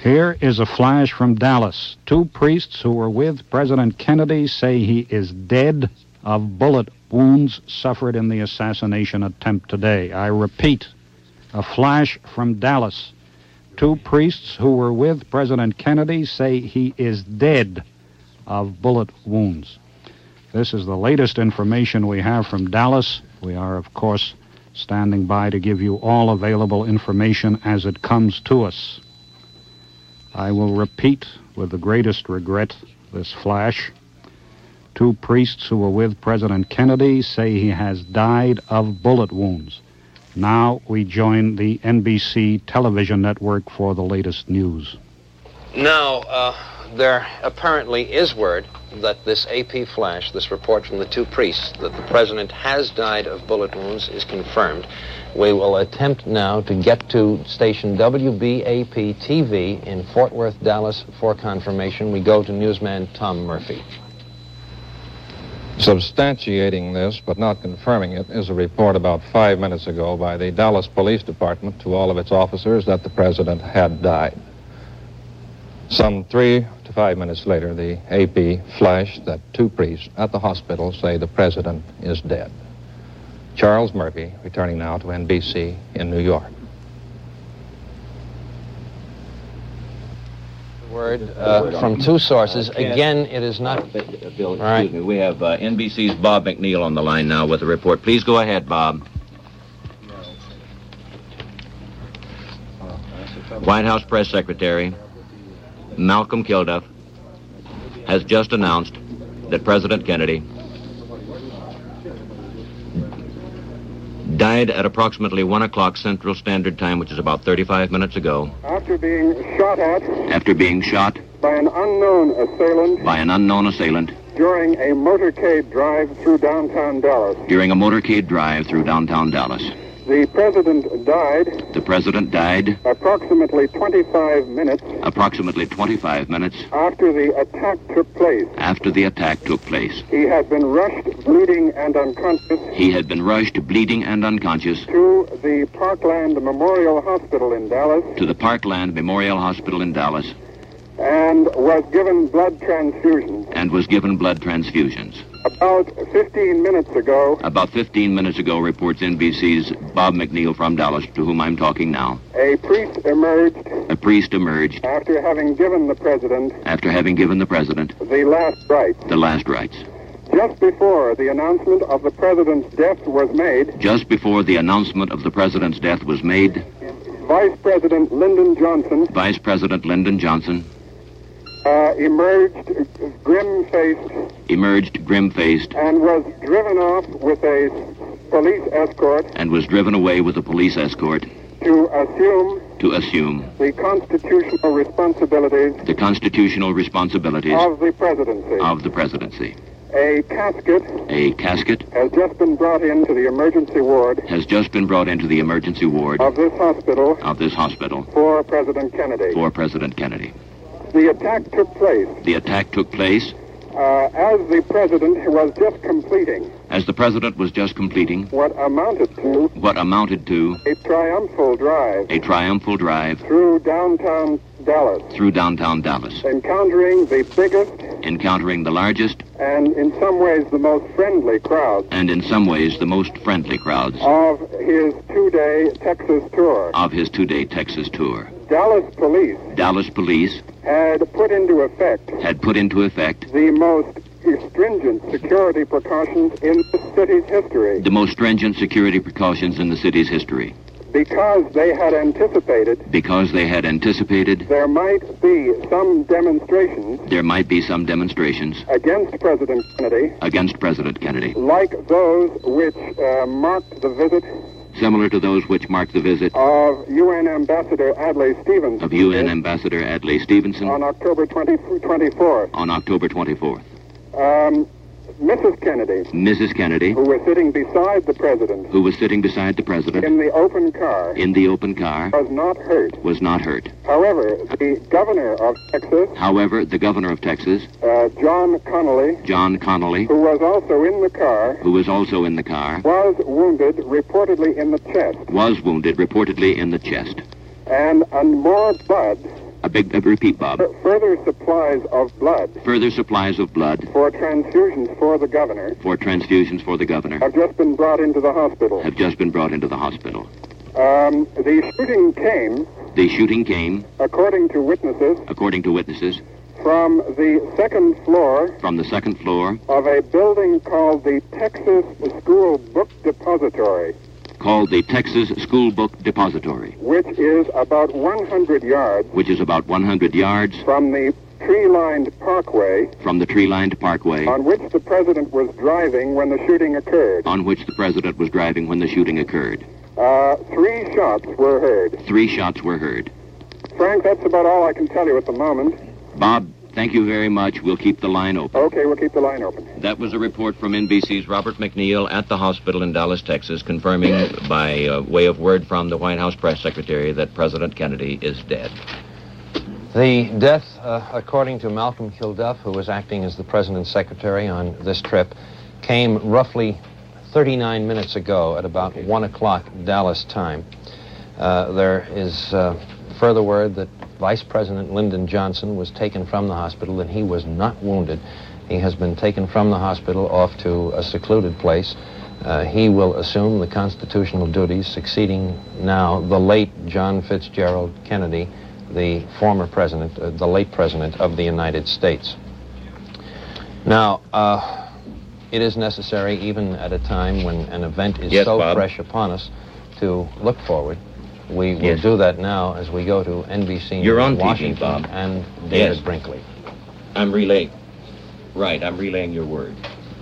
Here is a flash from Dallas. 2 priests who were with President Kennedy say he is dead of bullet wounds suffered in the assassination attempt today. I repeat, a flash from Dallas. 2 priests who were with President Kennedy say he is dead of bullet wounds. This is the latest information we have from Dallas. We are, of course, standing by to give you all available information as it comes to us. I will repeat with the greatest regret this flash. 2 priests who were with President Kennedy say he has died of bullet wounds. Now we join the NBC television network for the latest news. Now, there apparently is word that this AP flash, this report from the 2 priests, that the president has died of bullet wounds, is confirmed. We will attempt now to get to station WBAP-TV in Fort Worth, Dallas, for confirmation. We go to newsman Tom Murphy. Substantiating this, but not confirming it, is a report about 5 minutes ago by the Dallas Police Department to all of its officers that the president had died. Some 3 to 5 minutes later, the AP flashed that 2 priests at the hospital say the president is dead. Charles Murphy, returning now to NBC in New York. Word from 2 sources. Again, it is not... Bill, excuse me. We have NBC's Bob McNeil on the line now with a report. Please go ahead, Bob. White House Press Secretary Malcolm Kilduff has just announced that President Kennedy died at approximately 1 o'clock Central Standard Time, which is about 35 minutes ago. After being shot at. After being shot. By an unknown assailant. By an unknown assailant. During a motorcade drive through downtown Dallas. During a motorcade drive through downtown Dallas. The president died. The president died. Approximately 25 minutes. Approximately 25 minutes. After the attack took place. After the attack took place. He had been rushed, bleeding and unconscious. He had been rushed, bleeding and unconscious. To the Parkland Memorial Hospital in Dallas. To the Parkland Memorial Hospital in Dallas. And was given blood transfusions. And was given blood transfusions. About 15 minutes ago... About 15 minutes ago, reports NBC's Bob McNeil from Dallas, to whom I'm talking now. A priest emerged... A priest emerged... After having given the president... After having given the president... The last rites. The last rites. Just before the announcement of the president's death was made... Just before the announcement of the president's death was made... Vice President Lyndon Johnson... Vice President Lyndon Johnson... emerged grim-faced... And was driven off with a police escort... And was driven away with a police escort... To assume... The constitutional responsibilities... Of the presidency. A casket... Has just been brought into the emergency ward... Of this hospital... For President Kennedy. The attack took place... As the president was just completing... What amounted to... A triumphal drive... Through downtown Dallas. Encountering the largest... And in some ways the most friendly crowds... Of his 2-day Texas tour. Dallas police... Had put into effect... The most stringent security precautions in the city's history. Because they had anticipated... There might be some demonstrations... Against President Kennedy. Like those which marked the visit... Similar to those which marked the visit... Of UN Ambassador Adlai Stevenson. On October 24th. Mrs. Kennedy. Who was sitting beside the president. In the open car. Was not hurt. However, the governor of Texas. John Connolly. Who was also in the car. Was wounded, reportedly in the chest. And more blood... Repeat, Bob. Further supplies of blood. Further supplies of blood. For transfusions for the governor. For transfusions for the governor. Have just been brought into the hospital. Have just been brought into the hospital. The shooting came. According to witnesses. From the second floor. Of a building called the Texas School Book Depository. Which is about 100 yards. From the tree-lined parkway. On which the president was driving when the shooting occurred. 3 shots were heard. Frank, that's about all I can tell you at the moment. Bob, thank you very much. We'll keep the line open. Okay, we'll keep the line open. That was a report from NBC's Robert McNeil at the hospital in Dallas, Texas, confirming by way of word from the White House press secretary that President Kennedy is dead. The death, according to Malcolm Kilduff, who was acting as the president's secretary on this trip, came roughly 39 minutes ago at about 1 o'clock Dallas time. There is further word that Vice President Lyndon Johnson was taken from the hospital and he was not wounded. He has been taken from the hospital off to a secluded place. He will assume the constitutional duties, succeeding now the late John Fitzgerald Kennedy, the former president, the late president of the United States. Now, it is necessary, even at a time when an event is fresh upon us, to look forward. We will do that now as we go to NBC You're on Washington TV, Bob. and David Brinkley. I'm relaying your word.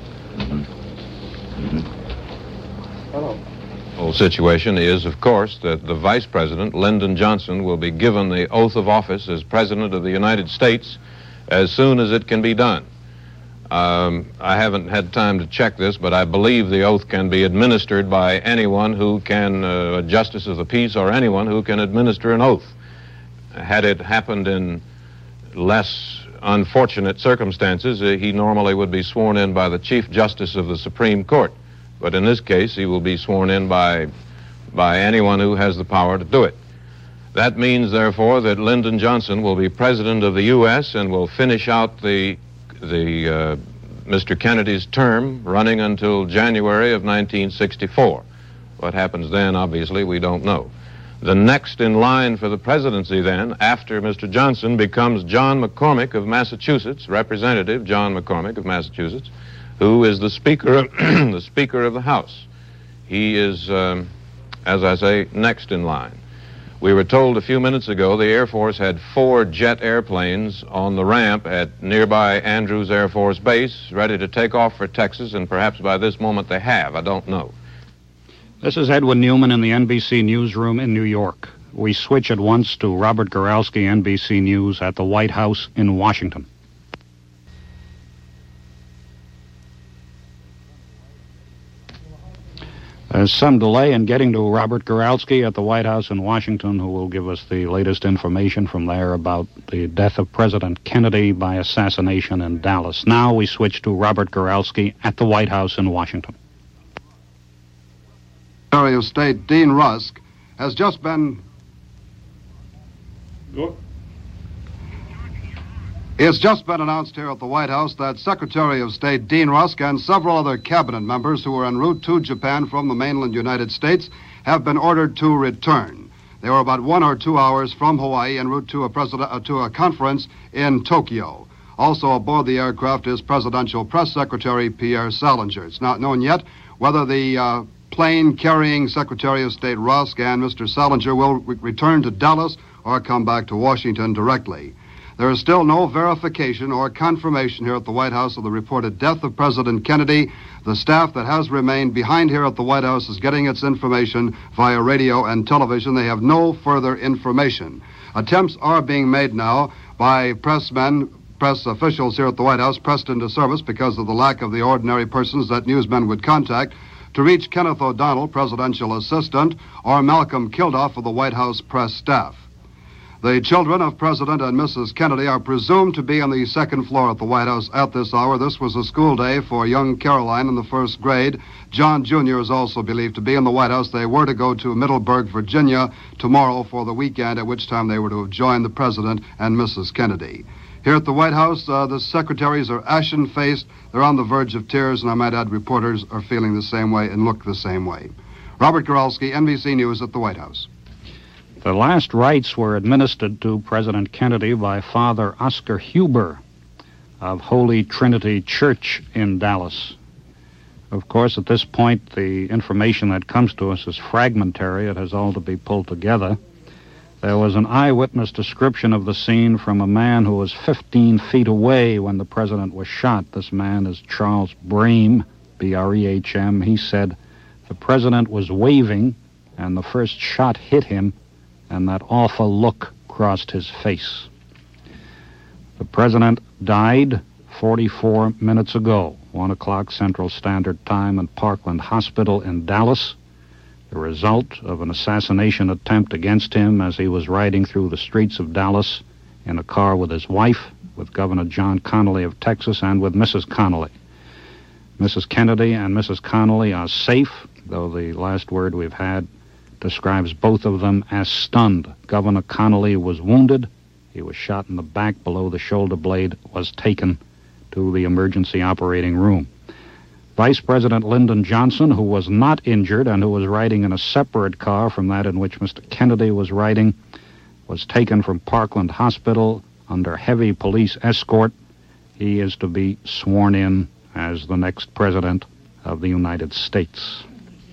Hello. The whole situation is, of course, that the Vice President, Lyndon Johnson, will be given the oath of office as President of the United States as soon as it can be done. I haven't had time to check this, but I believe the oath can be administered by anyone who can, a justice of the peace or anyone who can administer an oath. Had it happened in less unfortunate circumstances, he normally would be sworn in by the Chief Justice of the Supreme Court. But in this case, he will be sworn in by anyone who has the power to do it. That means, therefore, that Lyndon Johnson will be President of the U.S. and will finish out Mr. Kennedy's term running until January of 1964. What happens then, obviously, we don't know. The next in line for the presidency then, after Mr. Johnson, becomes John McCormack of Massachusetts, Representative John McCormack of Massachusetts, who is the Speaker of, the Speaker of the House. He is, as I say, next in line. We were told a few minutes ago the Air Force had 4 jet airplanes on the ramp at nearby Andrews Air Force Base, ready to take off for Texas, and perhaps by this moment they have. I don't know. This is Edwin Newman in the NBC newsroom in New York. We switch at once to Robert Goralski, NBC News, at the White House in Washington. There's some delay in getting to Robert Goralski at the White House in Washington, who will give us the latest information from there about the death of President Kennedy by assassination in Dallas. Now we switch to Robert Goralski at the White House in Washington. Secretary of State Dean Rusk has just been... It's just been announced here at the White House that Secretary of State Dean Rusk and several other cabinet members who were en route to Japan from the mainland United States have been ordered to return. They were about 1 or 2 hours from Hawaii en route to a conference in Tokyo. Also aboard the aircraft is Presidential Press Secretary Pierre Salinger. It's not known yet whether the plane carrying Secretary of State Rusk and Mr. Salinger will return to Dallas or come back to Washington directly. There is still no verification or confirmation here at the White House of the reported death of President Kennedy. The staff that has remained behind here at the White House is getting its information via radio and television. They have no further information. Attempts are being made now by press officials here at the White House, pressed into service because of the lack of the ordinary persons that newsmen would contact, to reach Kenneth O'Donnell, presidential assistant, or Malcolm Kilduff of the White House press staff. The children of President and Mrs. Kennedy are presumed to be on the second floor at the White House at this hour. This was a school day for young Caroline in the first grade. John Jr. is also believed to be in the White House. They were to go to Middleburg, Virginia tomorrow for the weekend, at which time they were to have joined the President and Mrs. Kennedy. Here at the White House, the secretaries are ashen-faced. They're on the verge of tears, and I might add reporters are feeling the same way and look the same way. Robert Goralski, NBC News at the White House. The last rites were administered to President Kennedy by Father Oscar Huber of Holy Trinity Church in Dallas. Of course, at this point, the information that comes to us is fragmentary. It has all to be pulled together. There was an eyewitness description of the scene from a man who was 15 feet away when the president was shot. This man is Charles Brehm, B-R-E-H-M. He said the president was waving, and the first shot hit him, and that awful look crossed his face. The president died 44 minutes ago, 1 o'clock Central Standard Time in Parkland Hospital in Dallas, the result of an assassination attempt against him as he was riding through the streets of Dallas in a car with his wife, with Governor John Connally of Texas, and with Mrs. Connally. Mrs. Kennedy and Mrs. Connally are safe, though the last word we've had describes both of them as stunned. Governor Connally was wounded. He was shot in the back below the shoulder blade, was taken to the emergency operating room. Vice President Lyndon Johnson, who was not injured and who was riding in a separate car from that in which Mr. Kennedy was riding, was taken from Parkland Hospital under heavy police escort. He is to be sworn in as the next president of the United States.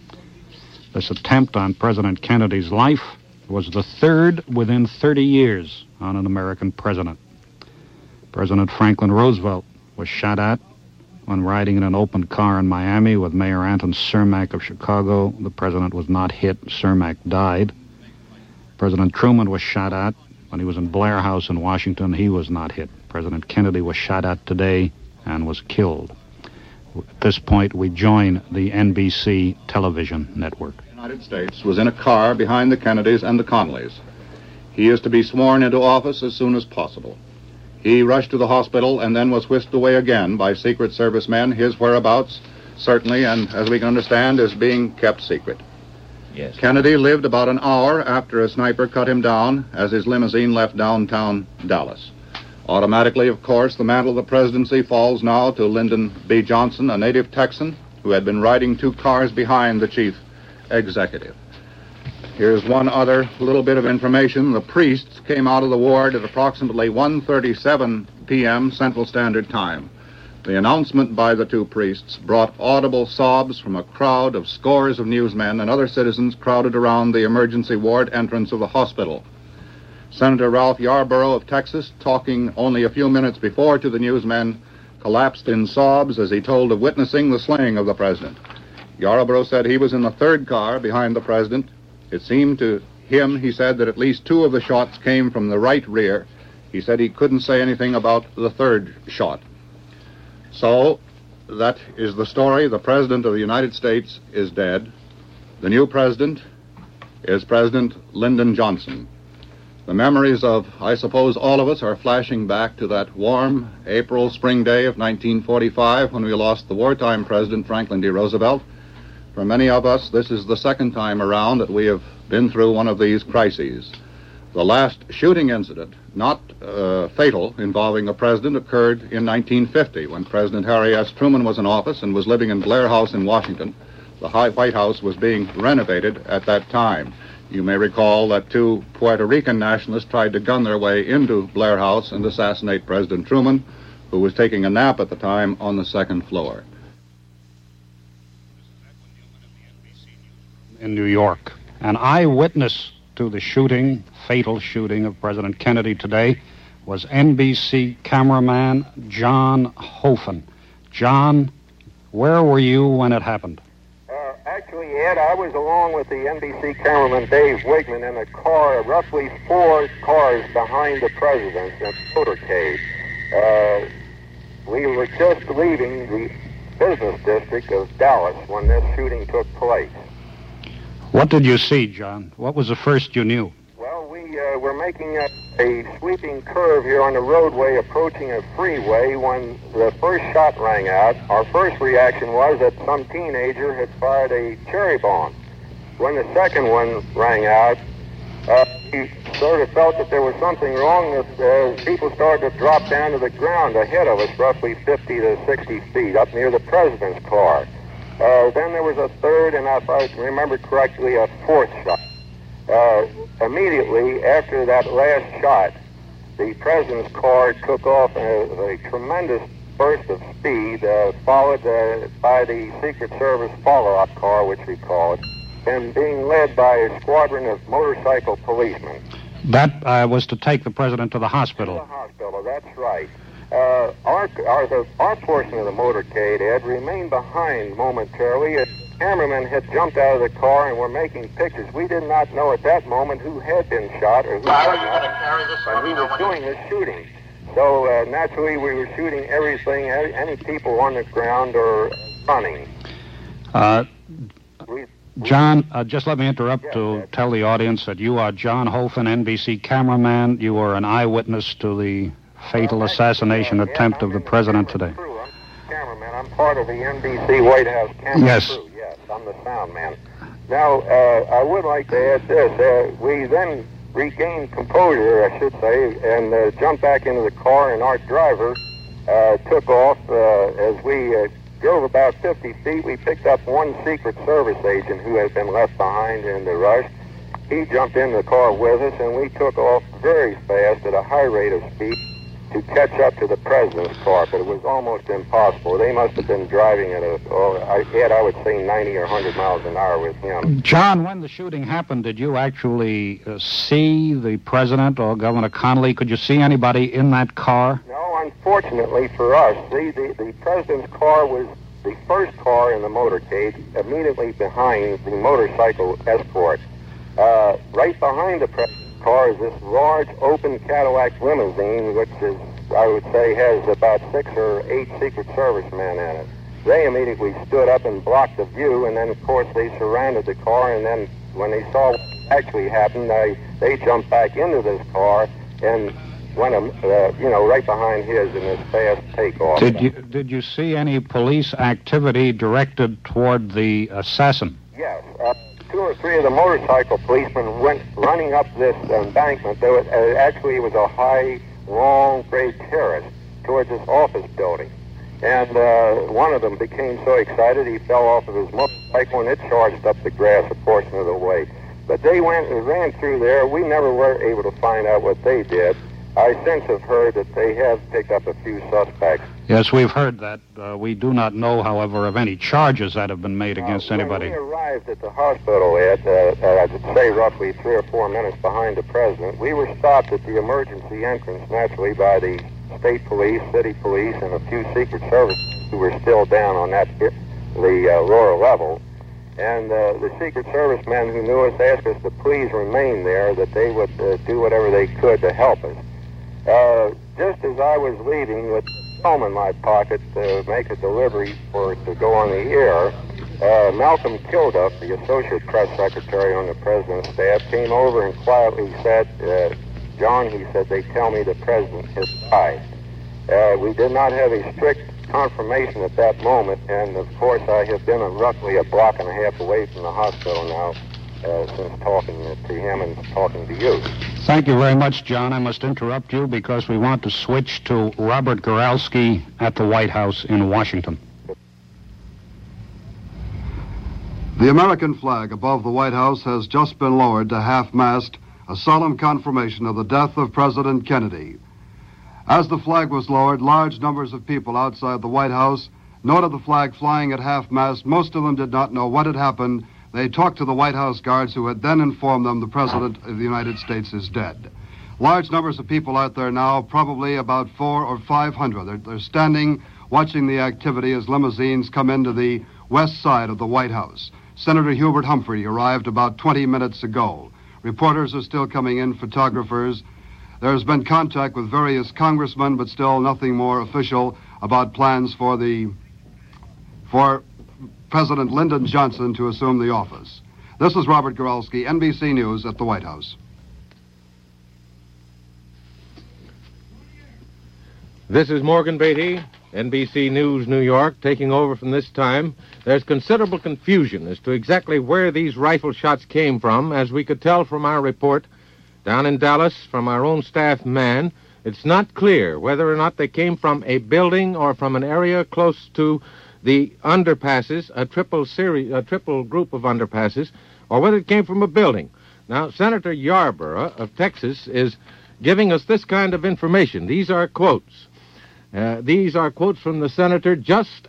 This attempt on President Kennedy's life was the third within 30 years on an American president. President Franklin Roosevelt was shot at when riding in an open car in Miami with Mayor Anton Cermak of Chicago. The president was not hit. Cermak died. President Truman was shot at when he was in Blair House in Washington. He was not hit. President Kennedy was shot at today and was killed. At this point, we join the NBC television network. The United States was in a car behind the Kennedys and the Connollys. He is to be sworn into office as soon as possible. He rushed to the hospital and then was whisked away again by Secret Service men. His whereabouts, certainly, and as we can understand, is being kept secret. Yes. Kennedy lived about an hour after a sniper cut him down as his limousine left downtown Dallas. Automatically, of course, the mantle of the presidency falls now to Lyndon B. Johnson, a native Texan who had been riding 2 cars behind the chief executive. Here's one other little bit of information. The priests came out of the ward at approximately 1:37 p.m. Central Standard Time. The announcement by the 2 priests brought audible sobs from a crowd of scores of newsmen and other citizens crowded around the emergency ward entrance of the hospital. Senator Ralph Yarborough of Texas, talking only a few minutes before to the newsmen, collapsed in sobs as he told of witnessing the slaying of the president. Yarborough said he was in the 3rd car behind the president. It seemed to him, he said, that at least 2 of the shots came from the right rear. He said he couldn't say anything about the 3rd shot. So, that is the story. The President of the United States is dead. The new president is President Lyndon Johnson. The memories of, I suppose, all of us are flashing back to that warm April spring day of 1945 when we lost the wartime President Franklin D. Roosevelt. For many of us, this is the second time around that we have been through one of these crises. The last shooting incident, not fatal, involving a president occurred in 1950 when President Harry S. Truman was in office and was living in Blair House in Washington. The White House was being renovated at that time. You may recall that 2 Puerto Rican nationalists tried to gun their way into Blair House and assassinate President Truman, who was taking a nap at the time on the 2nd floor. In New York, an eyewitness to the shooting, fatal shooting of President Kennedy today was NBC cameraman John Hofen. John, where were you when it happened? Actually, Ed, I was along with the NBC cameraman Dave Wigman in a car, roughly 4 cars behind the president in the motorcade. We were just leaving the business district of Dallas when this shooting took place. What did you see, John? What was the first you knew? Well, we were making a sweeping curve here on the roadway approaching a freeway when the first shot rang out. Our first reaction was that some teenager had fired a cherry bomb. When the second one rang out, we sort of felt that there was something wrong. That people started to drop down to the ground ahead of us, roughly 50 to 60 feet, up near the president's car. Then there was a third, and if I remember correctly, a fourth shot. Immediately after that last shot, the president's car took off in a tremendous burst of speed, followed by the Secret Service follow-up car, which we call it, and being led by a squadron of motorcycle policemen. That was to take the president to the hospital. To the hospital, that's right. Our portion of the motorcade, Ed, remained behind momentarily. A cameraman had jumped out of the car and were making pictures. We did not know at that moment who had been shot or who had not, but we were doing the shooting. So naturally, we were shooting everything, any people on the ground or running. John, just let me interrupt to tell the audience that you are John Hofen, NBC cameraman. You were an eyewitness to the fatal assassination attempt of the president today. I'm cameraman. I'm part of the NBC White House camera crew. Yes, I'm the sound man. Now, I would like to add this. We then regained composure, I should say, and jumped back into the car, and our driver took off. As we drove about 50 feet, we picked up one Secret Service agent who had been left behind in the rush. He jumped in the car with us, and we took off very fast at a high rate of speed to catch up to the president's car, but it was almost impossible. They must have been driving at I would say 90 or 100 miles an hour with him. John, when the shooting happened, did you actually see the president or Governor Connolly? Could you see anybody in that car? No, unfortunately for us. The president's car was the first car in the motorcade, immediately behind the motorcycle escort. Right behind the president's car is this large open Cadillac limousine, which is, I would say, has about 6 or 8 Secret Service men in it. They immediately stood up and blocked the view, and then, of course, they surrounded the car, and then when they saw what actually happened, they jumped back into this car and went, right behind his in this fast takeoff. Did you see any police activity directed toward the assassin? Yes. 2 or 3 of the motorcycle policemen went running up this embankment. Actually, it was a high, long, gray terrace towards this office building. And one of them became so excited he fell off of his motorcycle, and it charged up the grass a portion of the way. But they went and ran through there. We never were able to find out what they did. I since have heard that they have picked up a few suspects. Yes, we've heard that. We do not know, however, of any charges that have been made against anybody. When we arrived at the hospital, Ed, I would say roughly 3 or 4 minutes behind the president, we were stopped at the emergency entrance, naturally, by the state police, city police, and a few Secret Service who were still down on the lower level. And the Secret Service men who knew us asked us to please remain there, that they would do whatever they could to help us. Just as I was leaving with film in my pocket to make a delivery to go on the air, Malcolm Kilduff, the Associate Press Secretary on the President's staff, came over and quietly said, John, he said, they tell me the President has died. We did not have a strict confirmation at that moment, and of course I have been roughly a block and a half away from the hospital now since talking to him and talking to you. Thank you very much, John. I must interrupt you because we want to switch to Robert Goralski at the White House in Washington. The American flag above the White House has just been lowered to half-mast, a solemn confirmation of the death of President Kennedy. As the flag was lowered, large numbers of people outside the White House noted the flag flying at half-mast. Most of them did not know what had happened. They talked to the White House guards, who had then informed them the President of the United States is dead. Large numbers of people out there now, probably about 400 or 500. They're standing, watching the activity as limousines come into the west side of the White House. Senator Hubert Humphrey arrived about 20 minutes ago. Reporters are still coming in, photographers. There's been contact with various congressmen, but still nothing more official about plans for President Lyndon Johnson to assume the office. This is Robert Goralski, NBC News at the White House. This is Morgan Beatty, NBC News, New York, taking over from this time. There's considerable confusion as to exactly where these rifle shots came from, as we could tell from our report down in Dallas from our own staff man. It's not clear whether or not they came from a building or from an area close to the underpasses, a triple group of underpasses, or whether it came from a building. Now, Senator Yarborough of Texas is giving us this kind of information. These are quotes. These are quotes from the senator just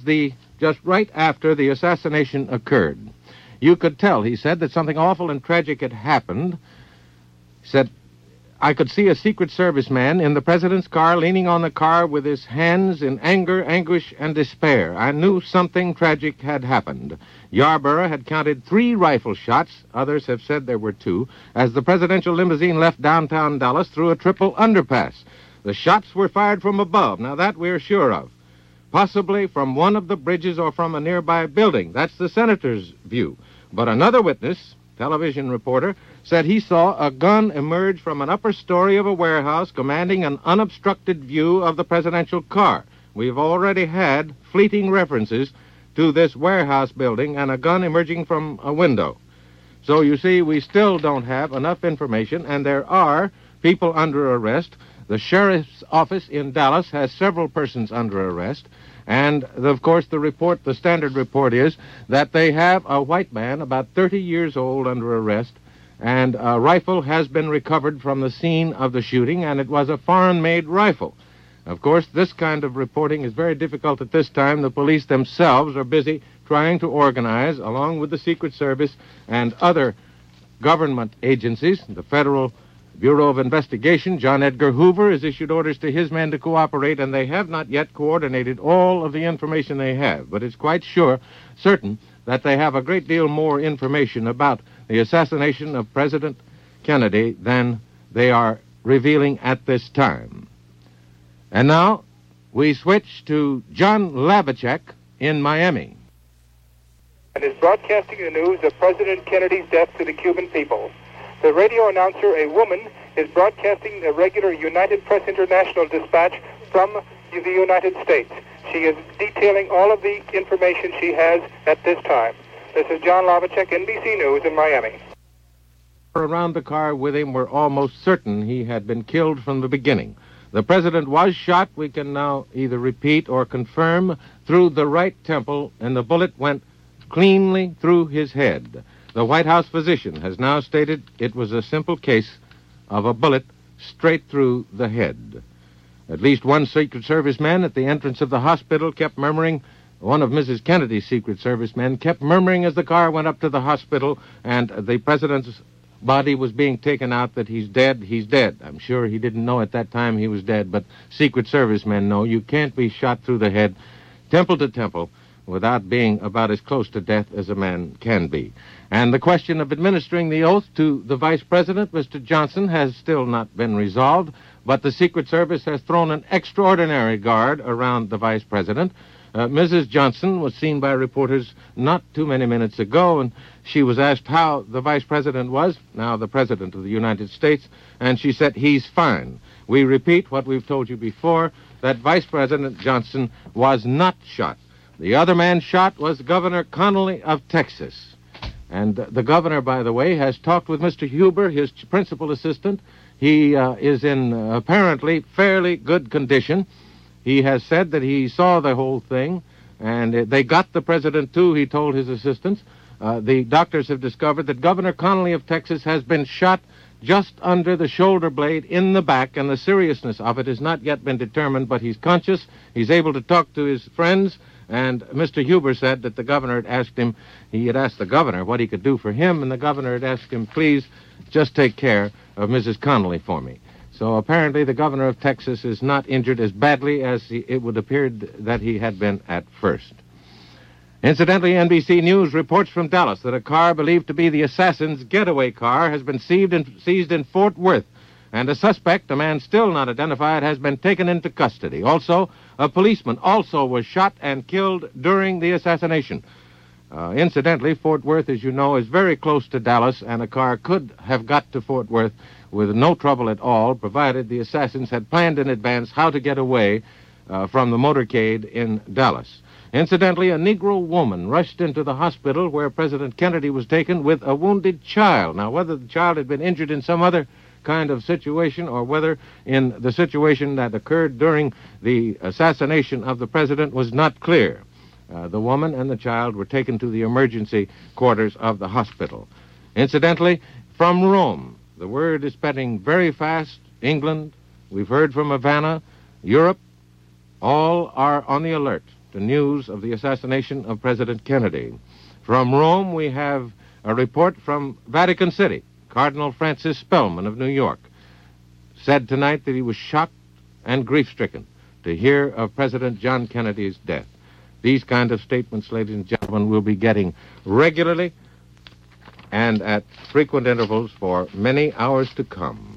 right after the assassination occurred. You could tell, he said, that something awful and tragic had happened. He said, I could see a Secret Service man in the president's car, leaning on the car with his hands in anger, anguish, and despair. I knew something tragic had happened. Yarborough had counted 3 rifle shots, others have said there were 2, as the presidential limousine left downtown Dallas through a triple underpass. The shots were fired from above. Now, that we're sure of. Possibly from one of the bridges or from a nearby building. That's the senator's view. But another witness, television reporter, said he saw a gun emerge from an upper story of a warehouse commanding an unobstructed view of the presidential car. We've already had fleeting references to this warehouse building and a gun emerging from a window. So, you see, we still don't have enough information, and there are people under arrest. The sheriff's office in Dallas has several persons under arrest. And, of course, the standard report is that they have a white man, about 30 years old, under arrest, and a rifle has been recovered from the scene of the shooting, and it was a foreign-made rifle. Of course, this kind of reporting is very difficult at this time. The police themselves are busy trying to organize, along with the Secret Service and other government agencies, the Federal Bureau of Investigation. John Edgar Hoover has issued orders to his men to cooperate, and they have not yet coordinated all of the information they have. But it's quite certain that they have a great deal more information about the assassination of President Kennedy than they are revealing at this time. And now we switch to John Labachek in Miami. And is broadcasting the news of President Kennedy's death to the Cuban people. The radio announcer, a woman, is broadcasting a regular United Press International dispatch from the United States. She is detailing all of the information she has at this time. This is John Labachek, NBC News in Miami. Around the car with him were almost certain he had been killed from the beginning. The president was shot, we can now either repeat or confirm, through the right temple, and the bullet went cleanly through his head. The White House physician has now stated it was a simple case of a bullet straight through the head. At least one Secret Service man at the entrance of the hospital kept murmuring. One of Mrs. Kennedy's Secret Service men kept murmuring as the car went up to the hospital and the president's body was being taken out that he's dead, he's dead. I'm sure he didn't know at that time he was dead, but Secret Service men know you can't be shot through the head, temple to temple, without being about as close to death as a man can be. And the question of administering the oath to the Vice President, Mr. Johnson, has still not been resolved, but the Secret Service has thrown an extraordinary guard around the Vice President. Mrs. Johnson was seen by reporters not too many minutes ago, and she was asked how the Vice President was, now the President of the United States, and she said, he's fine. We repeat what we've told you before, that Vice President Johnson was not shot. The other man shot was Governor Connolly of Texas. And the governor, by the way, has talked with Mr. Huber, his principal assistant. He is in apparently fairly good condition. He has said that he saw the whole thing, and they got the president, too, he told his assistants. The doctors have discovered that Governor Connolly of Texas has been shot just under the shoulder blade in the back, and the seriousness of it has not yet been determined, but he's conscious. He's able to talk to his friends, and Mr. Huber said that the governor had asked him, he had asked the governor what he could do for him, and the governor had asked him, please, just take care of Mrs. Connolly for me. So apparently the governor of Texas is not injured as badly as it would appear that he had been at first. Incidentally, NBC News reports from Dallas that a car believed to be the assassin's getaway car has been seized in Fort Worth, and a suspect, a man still not identified, has been taken into custody. Also, a policeman also was shot and killed during the assassination. Incidentally, Fort Worth, as you know, is very close to Dallas, and a car could have got to Fort Worth with no trouble at all, provided the assassins had planned in advance how to get away from the motorcade in Dallas. Incidentally, a Negro woman rushed into the hospital where President Kennedy was taken with a wounded child. Now, whether the child had been injured in some other kind of situation or whether in the situation that occurred during the assassination of the president was not clear. The woman and the child were taken to the emergency quarters of the hospital. Incidentally, from Rome, the word is spreading very fast. England, we've heard from Havana, Europe, all are on the alert to news of the assassination of President Kennedy. From Rome, we have a report from Vatican City. Cardinal Francis Spellman of New York said tonight that he was shocked and grief-stricken to hear of President John Kennedy's death. These kind of statements, ladies and gentlemen, we'll be getting regularly and at frequent intervals for many hours to come.